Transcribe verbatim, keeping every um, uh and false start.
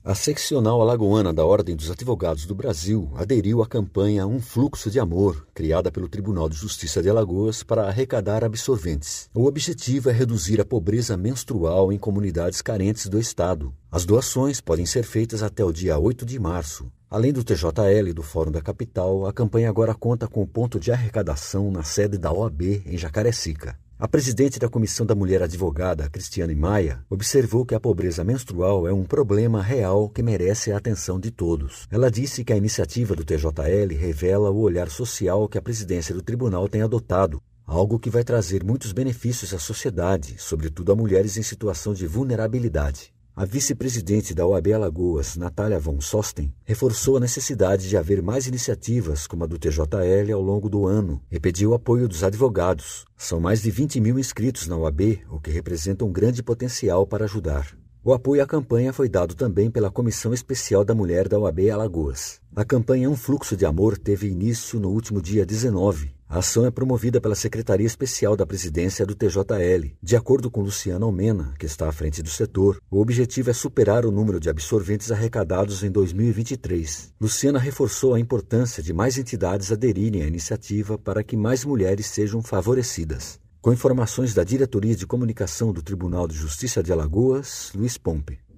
A seccional alagoana da Ordem dos Advogados do Brasil aderiu à campanha Um Fluxo de Amor, criada pelo Tribunal de Justiça de Alagoas para arrecadar absorventes. O objetivo é reduzir a pobreza menstrual em comunidades carentes do estado. As doações podem ser feitas até o dia oito de março. Além do T J L e do Fórum da Capital, a campanha agora conta com o ponto de arrecadação na sede da O A B em Jacarecica. A presidente da Comissão da Mulher Advogada, Cristiane Maia, observou que a pobreza menstrual é um problema real que merece a atenção de todos. Ela disse que a iniciativa do T J L revela o olhar social que a presidência do tribunal tem adotado, algo que vai trazer muitos benefícios à sociedade, sobretudo a mulheres em situação de vulnerabilidade. A vice-presidente da O A B Alagoas, Natália von Sosten, reforçou a necessidade de haver mais iniciativas como a do T J L ao longo do ano e pediu apoio dos advogados. São mais de vinte mil inscritos na O A B, o que representa um grande potencial para ajudar. O apoio à campanha foi dado também pela Comissão Especial da Mulher da O A B Alagoas. A campanha Um Fluxo de Amor teve início no último dia dezenove. A ação é promovida pela Secretaria Especial da Presidência do T J L. De acordo com Luciana Almena, que está à frente do setor, o objetivo é superar o número de absorventes arrecadados em dois mil e vinte e três. Luciana reforçou a importância de mais entidades aderirem à iniciativa para que mais mulheres sejam favorecidas. Com informações da Diretoria de Comunicação do Tribunal de Justiça de Alagoas, Luiz Pompe.